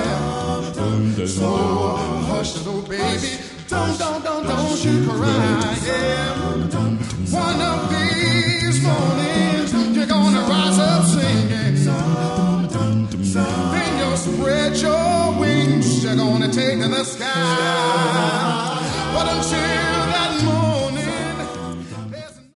So hush, little baby, don't you cry. Yeah. One of these mornings you're gonna rise up singing. Then you'll spread your wings. You're gonna take to the sky. But until that